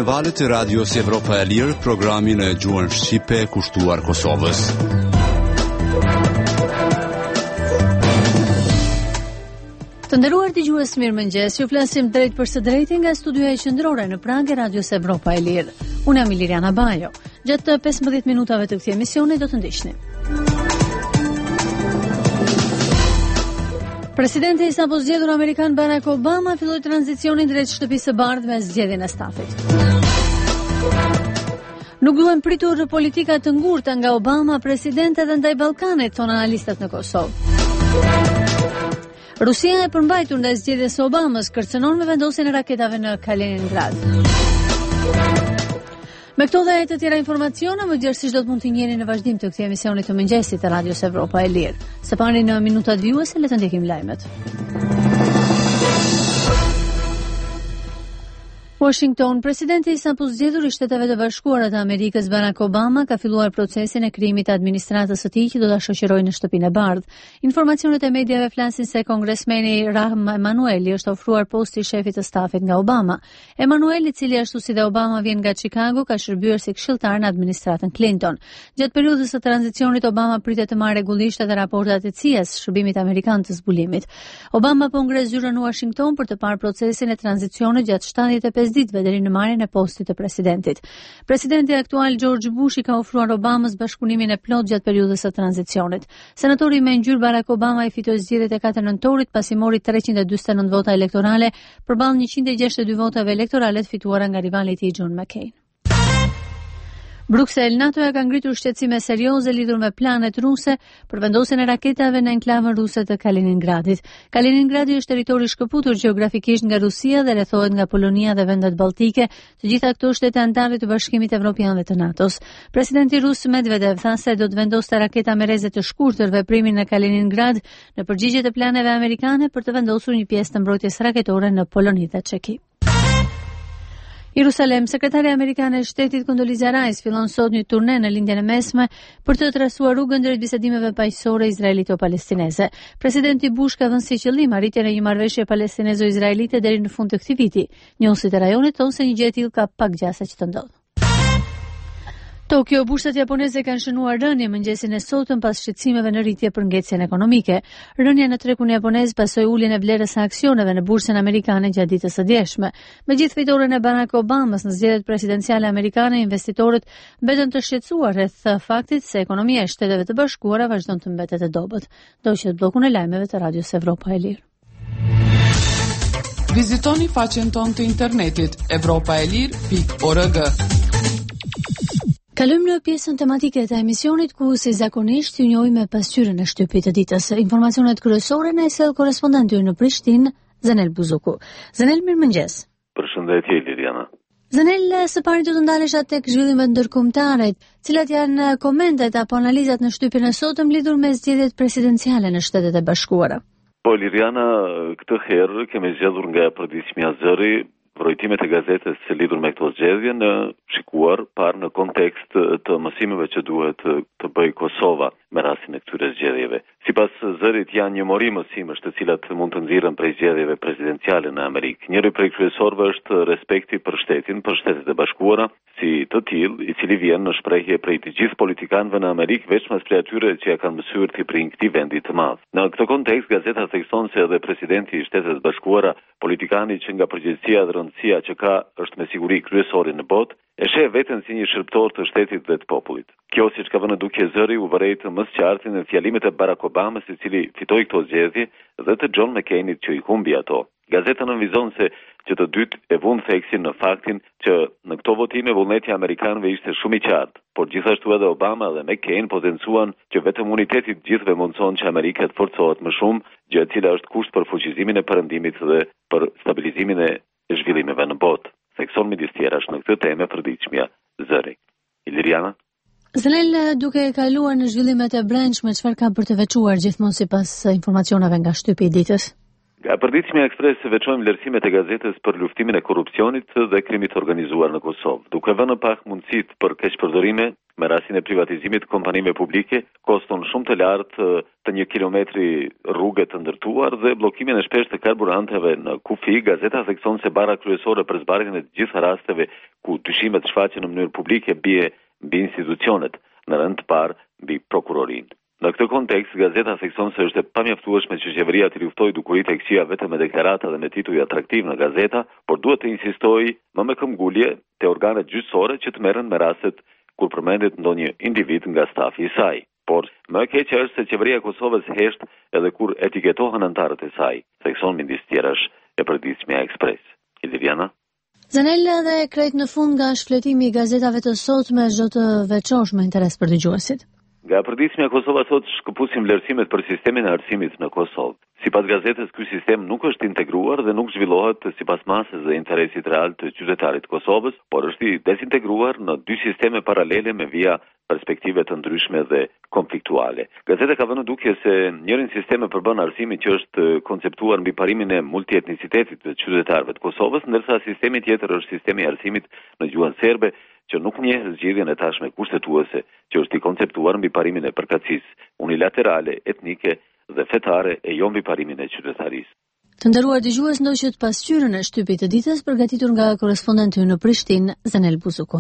valët e Radios Evropa e Lirë, programin e gjuhën shqipe kushtuar Kosovës. Të nderuar dëgjues, mirëmëngjes. Ju flasim drejt për së drejti nga studioja e qendrore në Prag e Radios Evropa e Lirë. Unë jam Iliriana Bajo. Gjatë 15 minutave të këtij emisioni do të ndiqni. Presidenti i sapo zgjedhur amerikan Barack Obama filloi tranzicionin drejt shtëpisë së bardhë me zgjedhjen e stafit. Nuk duhen pritur politika të ngurtë nga Obama, president edhe ndaj Ballkanit, thonë analistët në Kosovë. Rusia e përmbajtur ndaj zgjedhjes së Obamës kërcënon me vendosjen e raketave në Kaliningrad. Me këto dhe të tjera informacione, më gjerësisht do të mund të njeni në vazhdim të këtij emisioni të mëngjesit të Radios Evropa e Lirë. Së pari në minutat vijuese le të ndjekim lajmet. Washington, presidenti i sapo zgjedhur i Shteteve të Bashkuara të Amerikës Barack Obama ka filluar procesin e krijimit të administratës së tij që do ta shoqërojë në Shtëpinë e Bardhë. Informacionet e mediave flasin se kongresmeni Rahm Emanueli është ofruar posti i shefit të stafit nga Obama. Emanueli, i cili ashtu si dhe Obama vjen nga Chicago, ka shërbyer si këshilltar në administratën Clinton. Gjatë periudhës së tranzicionit Obama pritet të marrë rregullisht edhe raportat e CIA-s, Shërbimit Amerikan të Zbulimit. Obama po ngre zyrën në Washington për të parë procesin e tranzicionit gjatë 75 ditëve deri në marrjen e postit të presidentit. Presidenti aktual George Bush i ka ofruar Obamës bashkëpunimin e plot gjatë periudhës së tranzicionit. Senatori me ngjyrë Barack Obama i fitoi zgjedhjet e 4 nëntorit pasi mori 349 vota elektorale përballë 162 votave elektorale të fituara nga rivali i tij John McCain. Bruxelles, NATO-ja ka ngritur shqetësime serioze lidhur me planet ruse për vendosjen e raketave në enklavën ruse të Kaliningradit. Kaliningradi është territori i shkëputur gjeografikisht nga Rusia dhe rrethohet nga Polonia dhe vendet balltike, të gjitha këto shtete anëtare të Bashkimit Evropian dhe të NATO-s. Presidenti rus Medvedev tha se do të vendoste raketa me rreze të shkurtër veprimin në Kaliningrad në përgjigje të planeve amerikane për të vendosur një pjesë të mbrojtjes raketore në Poloni dhe Çeki. Jerusalem, sekretari amerikane e shtetit Condoleezza Rice fillon sot një turne në lindjen e mesme për të trasuar rrugën drejt bisedimeve paqësore izraelito-palestineze. Presidenti Bush ka vënë si qëllim arritjen e një marrëveshje palestinezo-izraelite deri në fund të këtij viti. Njohësit e rajonit thonë se një gjë e tillë ka pak gjasa që të ndodhë. Tokyo, bursat japoneze kanë shënuar rënje mëngjesin e sotëm pas shqetësimeve në rritje për ngecjen ekonomike. Rënja në tregun japonez pasoi uljen e vlerës së aksioneve në bursën amerikane gjatë ditës së djeshme. Me gjithë fitoren e Barack Obamas në zgjedhjet presidenciale amerikane, investitorët mbeten të shqetësuar rreth faktit se ekonomia e Shteteve të Bashkuara vazhdon të mbetet e dobët. Doqet bllokun e lajmeve të Radios Evropa e Lirë. Vizitoni faqen tonë të internetit evropaelir.org. Kalojmë në pjesën tematike të emisionit ku si zakonisht ju njohim me pasqyrën e shtypit të ditës. Informacionet kryesore na i sjell korrespondenti në Prishtinë, Zenel Buzuku. Zenel, mirëmëngjes. Përshëndetje Liriana. Zenel, së pari do të ndalesha tek zhvillimet ndërkombëtare. Cilat janë komentet apo analizat në shtypin e sotëm lidhur me zgjedhjet presidenciale në Shtetet e Bashkuara? Po Liriana, këtë herë kemi zgjedhur nga përditshmja zëri vrojtimet e gazetës së lidhur me këto zgjedhje në shikuar parë në kontekst të mësimeve që duhet të bëjë Kosova me rastin e këtyre zgjedhjeve. Sipas zërit janë një mori mësimesh të cilat mund të nxirren prej zgjedhjeve presidenciale në Amerikë. Njëri prej kryesorëve është respekti për shtetin, për Shtetet e Bashkuara, si të tillë, i cili vjen në shprehje prej të gjithë politikanëve në Amerikë, veçmas prej atyre që ja kanë mësuar të prin këtij vendi të madh. Në këtë kontekst, gazeta thekson se edhe presidenti i Shtetit të Bashkuara, politikani që nga përgjegjësia dhe rëndësia që ka është me siguri kryesori në botë, e sheh veten si një shërbëtor të shtetit dhe të popullit. Kjo, siç ka vënë dukje zëri, u vërejt më së qarti në fjalimet e Barack Obamës, i cili fitoi këto zgjedhje, dhe të John McCainit që i humbi ato. Gazeta nënvizon se që të dytë e vënë theksin në faktin që në këto votime vullneti amerikanëve ishte shumë i qartë, por gjithashtu edhe Obama dhe McCain potencuan që vetëm uniteti i gjithëve mundson që Amerika të forcohet më shumë, gjë e cila është kusht për fuqizimin e perëndimit dhe për stabilizimin e zhvillimeve në botë. Thekson midis tjerash në këtë temë përditshmja zëri. Iliriana? Zenel, duke kaluar në zhvillimet e brendshme, çfarë ka për të veçuar gjithmonë sipas informacioneve nga shtypi i ditës? Nga përditshmja e Ekspres veçojmë vlerësimet e gazetës për luftimin e korrupsionit dhe krimit të organizuar në Kosovë, duke vënë në pak mundësitë për keqpërdorime me rastin e privatizimit të kompanive publike, koston shumë të lartë të 1 kilometri rrugë të ndërtuar dhe bllokimin e shpeshtë të karburanteve në kufi. Gazeta thekson se bara kryesore për zbardhjen e të gjitha rasteve ku dyshimet shfaqen në mënyrë publike bie mbi institucionet, në rënd të parë mbi prokurorinë. Në këtë kontekst, gazeta thekson se është e pamjaftueshme që qeveria të luftojë dukuritë e këqija vetëm me deklarata dhe me tituj atraktiv në gazeta, por duhet të insistojë më me këmbgulje te organet gjyqësore që të merren me rastet kur përmendet ndonjë individ nga stafi i saj. Por më e keqja është se qeveria e Kosovës hesht edhe kur etiketohen anëtarët e saj, thekson midis tjerash e përditshmja e Ekspres. Iliriana? Zanella dhe krejt në fund nga shfletimi i gazetave të sotme, çdo të veçosh me interes për dëgjuesit. Nga përditshmja Kosova sot shkëpusim vlerësimet për sistemin e arsimit në Kosovë. Sipas gazetës, ky sistem nuk është integruar dhe nuk zhvillohet sipas masës dhe interesit real të qytetarit të Kosovës, por është i dezintegruar në 2 sisteme paralele me vija perspektive të ndryshme dhe konfliktuale. Gazeta ka vënë dukje se njërin sistem e përbën arsimin që është konceptuar mbi parimin e multietnicitetit të qytetarëve të Kosovës, ndërsa sistemi tjetër është sistemi i arsimit në gjuhën serbe, që nuk njeh zgjidhjen e tashme kushtetuese, që është i konceptuar mbi parimin e përkatësisë unilaterale, etnike dhe fetare e jo mbi parimin e qytetarisë. Të nderuar dëgjues, ndoqët pasqyrën e shtypit të ditës përgatitur nga korrespondenti ynë në Prishtinë, Zanel Buzuku.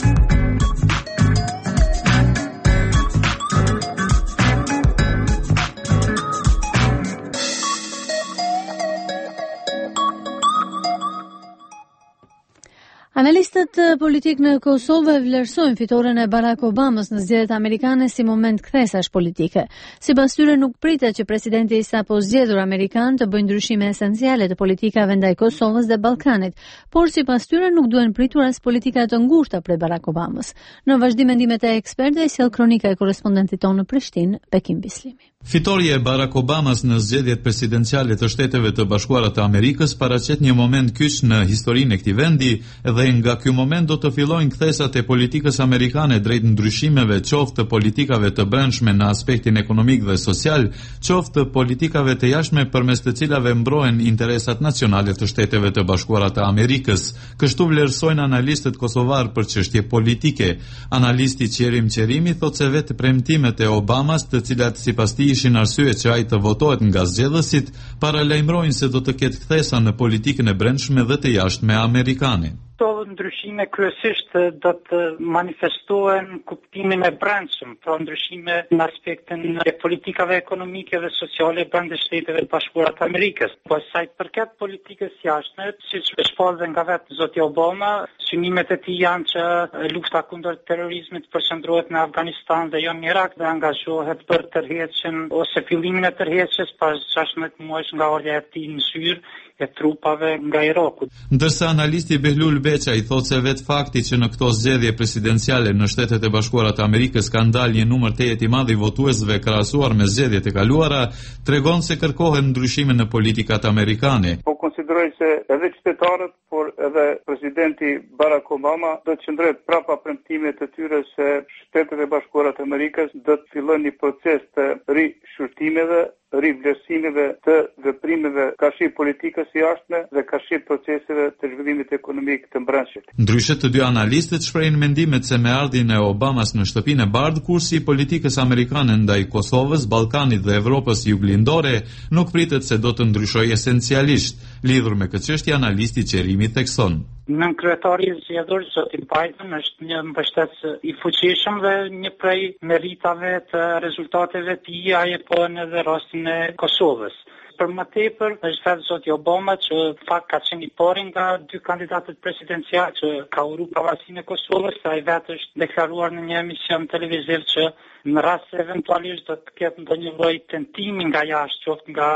Analistët politik në Kosovë vlerësojnë fitoren e Barack Obamës në zgjedhjet amerikane si moment kthesash politike. Sipas tyre nuk pritet që presidenti i sapo zgjedhur amerikan të bëjë ndryshime esenciale të politikave ndaj Kosovës dhe Ballkanit, por sipas tyre nuk duhen pritur as politika të ngushta prej Barack Obamës. Në vazhdim mendimet e ekspertëve sjell kronika e korrespondentit tonë në Prishtinë, Bekim Bislimi. Fitorja e Barack Obamas në zgjedhjet presidenciale të Shteteve të Bashkuara të Amerikës paraqet një moment kyç në historinë e këtij vendi dhe nga ky moment do të fillojnë kthesat e politikës amerikane drejt ndryshimeve, qoftë të politikave të brendshme në aspektin ekonomik dhe social, qoftë të politikave të jashtme përmes të cilave mbrohen interesat nacionale të Shteteve të Bashkuara të Amerikës. Kështu vlerësojnë analistët kosovar për çështje politike. Analisti Qerim Qerimi thotë se vetë premtimet e Obamas, të cilat sipas tij ishin arsye që ai të votohet nga zgjedhësit, paralajmërojnë se do të ketë kthesa në politikën e brendshme dhe të jashtme amerikane. Këto ndryshime kryesisht do të manifestohen kuptimin e brendshëm, pra ndryshime në aspektin e politikave ekonomike dhe sociale brenda Shteteve të Bashkuara të Amerikës. Po sa i përket politikës jashtme, siç shpall dhe nga vetë zoti Obama, synimet e tij janë që lufta kundër terrorizmit përqendrohet në Afganistan dhe jo në Irak dhe angazhohet për tërheqjen ose fillimin e tërheqjes pas 16 muajsh nga ardha e tij në Syri e trupave nga Iraku. Ndërsa analisti Behlul Beqa i thotë se vetë fakti që në këto zgjedhje presidenciale në Shtetet e Bashkuara të Amerikës ka dalë një numër tejet i madh i votuesve krahasuar me zgjedhjet e kaluara, tregon se kërkohen ndryshime në politikat amerikane. Po konsideroj se edhe qytetarët, por edhe presidenti Barack Obama do të qëndrohet prapa premtimit të tyre se Shtetet e Bashkuara të Amerikës do të fillojnë një proces të rishurtimeve, rivlerësimeve të veprimeve kashi politikës së jashtme dhe kashi proceseve të zhvillimit ekonomik të brendshëm. Ndryshe të dy analistët shprehin mendimet se me ardhin e Obamas në shtëpinë e bardhë, kursi i politikës amerikane ndaj Kosovës, Ballkanit dhe Evropës juglindore nuk pritet se do të ndryshojë esencialisht. Lidhur me këtë çështje, analisti Qerimi thekson: Nën kryetari i zgjedhur zoti Biden është një mbështetës i fuqishëm dhe një prej meritave të rezultateve të tij ajepohen edhe rastin e Kosovës. Për më tepër është vetë zoti Obama që fakt ka qenë i pari nga dy kandidatët presidencial që ka uru pavarësinë e Kosovës, ai vetë është deklaruar në një emision televiziv që në rast se eventualisht do të ketë ndonjë lloj tentimi nga jashtë, qoftë nga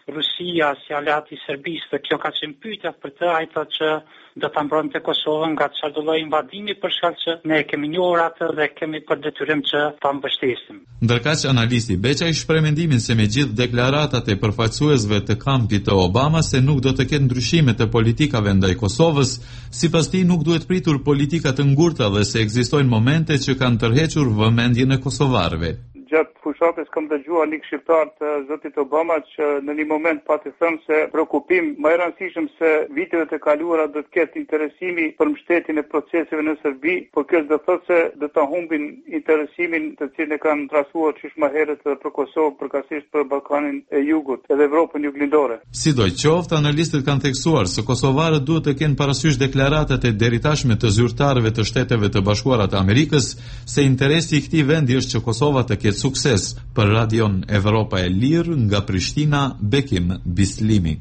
Rusia si aleat i Serbisë, dhe kjo ka qenë pyetja për të, ai thotë që do ta mbronte Kosovën nga çfarë lloj invadimi për shkak që ne e kemi njohur atë dhe kemi për detyrim që ta mbështesim. Ndërkaq analisti Beqa i shpreh mendimin se me gjithë deklaratat e përfaqësuesve të kampit të Obama se nuk do të ketë ndryshime të politikave ndaj Kosovës, sipas tij nuk duhet pritur politika të ngurta dhe se ekzistojnë momente që kanë tërhequr vëmendjen e kosovarëve. Gjatë fushatës kam dëgjuar një shqiptar të zotit Obama që në një moment pati thënë se preokupim më i rëndësishëm se viteve të kaluara do të ketë interesimi për mbështetjen e proceseve në Serbi, por kjo do thotë se do ta humbin interesimin të cilin e kanë trastuar çish më herët për Kosovë, përkatësisht për Ballkanin e Jugut, edhe Evropën juglindore. Sidoqoftë, analistët kanë theksuar se kosovarët duhet të kenë parasysh deklaratat e deritashme të zyrtarëve të Shteteve të Bashkuara të Amerikës se interesi i këtij vendi është që Kosova të ketë sukses. Për Radion Evropa e Lirë nga Prishtina, Bekim Bislimi.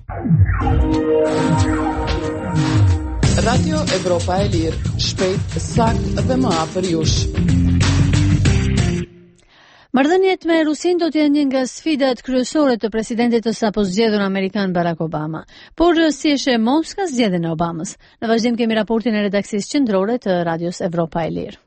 Radio Evropa e Lirë, shpejt, sakt dhe më afër jush. Marrëdhëniet me Rusin do të jenë një nga sfidat kryesore të presidentit të sapo zgjedhur amerikan Barack Obama. Por si është Moska zgjedhjen e Obamës? Në vazhdim kemi raportin e redaksisë qendrore të Radios Evropa e Lirë.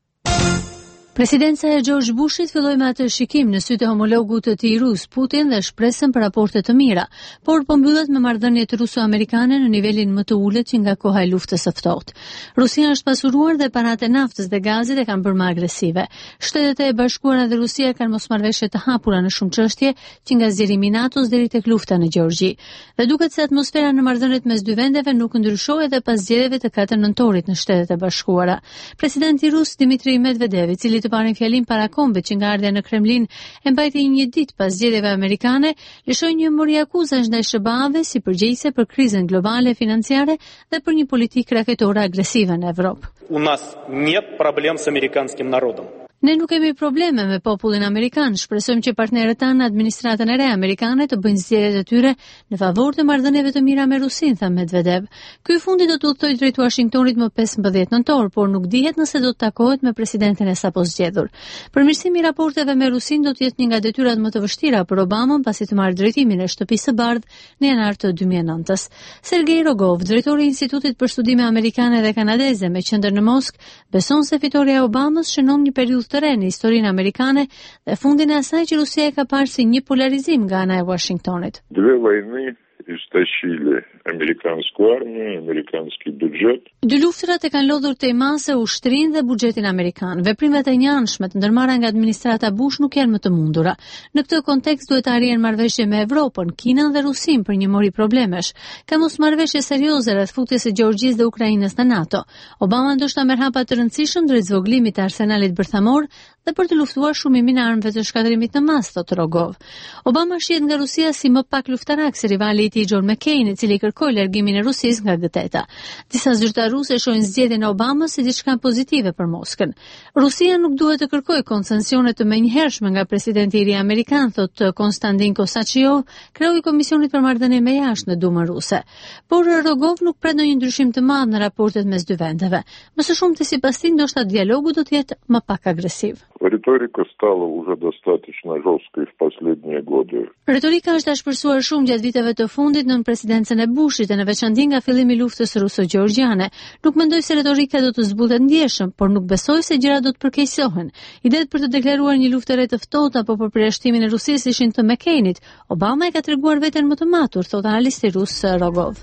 Presidenca e George Bushit filloi me atë shikim në sy të homologut të tij rus, Putin, dhe shpresën për raporte të mira, por po mbyllet me marrëdhëniet ruso-amerikane në nivelin më të ulët që nga koha e luftës së ftohtë. Rusia është pasuruar dhe paratë e naftës dhe gazit e kanë bërë më agresive. Shtetet e Bashkuara dhe Rusia kanë mosmarrëveshje të hapura në shumë çështje, që nga zgjerimi i NATO-s deri tek lufta në Gjeorgji. Dhe duket se atmosfera në marrëdhëniet mes dy vendeve nuk ndryshoi edhe pas zgjedhjeve të 4 nëntorit në Shtetet e Bashkuara. Presidenti rus Dmitri Medvedev, i cili të parën fjalim para kombit që nga ardha në Kremlin e mbajti një ditë pas zgjedhjeve amerikane, lëshoi një mori akuzash ndaj SBA-ve si përgjegjëse për krizën globale financiare dhe për një politikë raketore agresive në Evropë. У нас нет проблем с американским народом. Ne nuk kemi probleme me popullin amerikan, shpresojmë që partnerët tanë në administratën e re amerikane të bëjnë zgjedhjet e tyre në favor të marrëdhënieve të mira me Rusin, tha Medvedev. Ky fundi do të udhtojë drejt Washingtonit më 15 nëntor, por nuk dihet nëse do të takohet me presidentin e sapo zgjedhur. Përmirësimi i raporteve me Rusin do të jetë një nga detyrat më të vështira për Obamën pasi të marrë drejtimin e Shtëpisë së Bardhë në janar të 2009-s. Sergej Rogov, drejtori i Institutit për Studime Amerikane dhe Kanadeze me qendër në Moskë, beson se fitoria e Obamës shënon një periudhë të re në historinë amerikane dhe fundin e asaj që Rusia e ka parë si një polarizim nga ana e Washingtonit. Две войны истощили американскую армию, американский бюджет. Dy luftrat e kanë lodhur tejmase ushtrinë dhe buxhetin amerikan. Veprimet e njëanshme të ndërmarra nga administrata Bush nuk janë më të mundura. Në këtë kontekst duhet të arrihen marrëveshje me Evropën, Kinën dhe Rusin për një mori problemesh. Ka mos marrëveshje serioze rreth futjes së Gjeorgjisë dhe Ukrainës në NATO. Obama ndoshta merr hapa të rëndësishëm drejt zvogëlimit të arsenalit bërthamor dhe për të luftuar shumimin e armëve të shkatërimit në masë, thotë Rogov. Obama shihet nga Rusia si më pak luftarak se rivali i tij John McCain, i cili kërkoi largimin e Rusisë nga G8. Disa zyrtar rusë shohin zgjedhjen e Obamës si diçka pozitive për Moskën. Rusia nuk duhet të kërkojë koncesione të menjëhershme nga presidenti i ri amerikan, thotë Konstantin Kosachiov, kreu i Komisionit për Marrëdhënie me Jashtë në Dumën ruse. Por Rogov nuk pret ndonjë ndryshim të madh në raportet mes dy vendeve. Më së shumti sipas tij ndoshta dialogu do të jetë më pak agresiv. Риторика стала уже достаточно жесткой в последние годы. Retorika është ashpërsuar shumë gjatë viteve të fundit nën presidencën e Bushit, në veçantë nga fillimi i luftës ruso-gjeorgjiane. Nuk mendoj se retorika do të zbutet ndjeshëm, por nuk besoj se gjërat do të përkeqësohen. Idetë për të deklaruar një luftë re të ftohtë apo për përjashtimin e Rusisë ishin të McCainit. Obama e ka treguar veten më të matur, thotë analisti rus Rogov.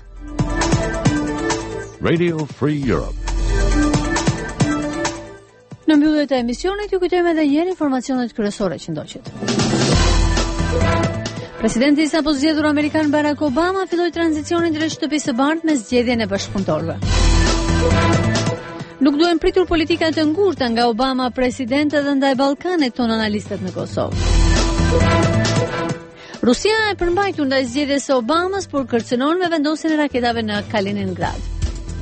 Radio Free Europe. Në mbyllje të emisionit ju kujtojmë edhe një informacionet kryesore që ndoqet. Presidenti i sapo zgjedhur amerikan Barack Obama filloi tranzicionin drejt Shtëpisë së Bardhë me zgjedhjen e bashkëpunëtorëve. Nuk duhen pritur politika të ngurta nga Obama president edhe ndaj Ballkanit, tonë analistët në Kosovë. Rusia e përmbajtur ndaj zgjedhjes së Obamës, por kërcënon me vendosjen e raketave në Kaliningrad.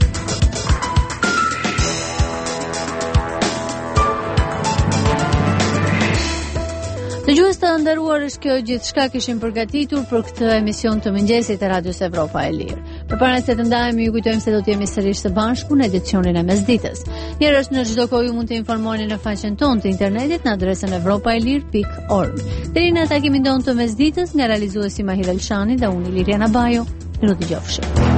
Dëgjues të nderuar, është kjo gjithçka kishim përgatitur për këtë emision të mëngjesit të Radios Evropa e Lirë. Përpara se të ndahemi, ju kujtojmë se do të jemi sërish së bashku në edicionin e mesditës. Njerëz në çdo kohë ju mund të informoheni në faqen tonë të internetit në adresën evropaelir.org. Deri në takimin tonë të mesditës, nga realizuesi Mahir Elshani dhe unë Liriana Bajo, ju dëgjofshim.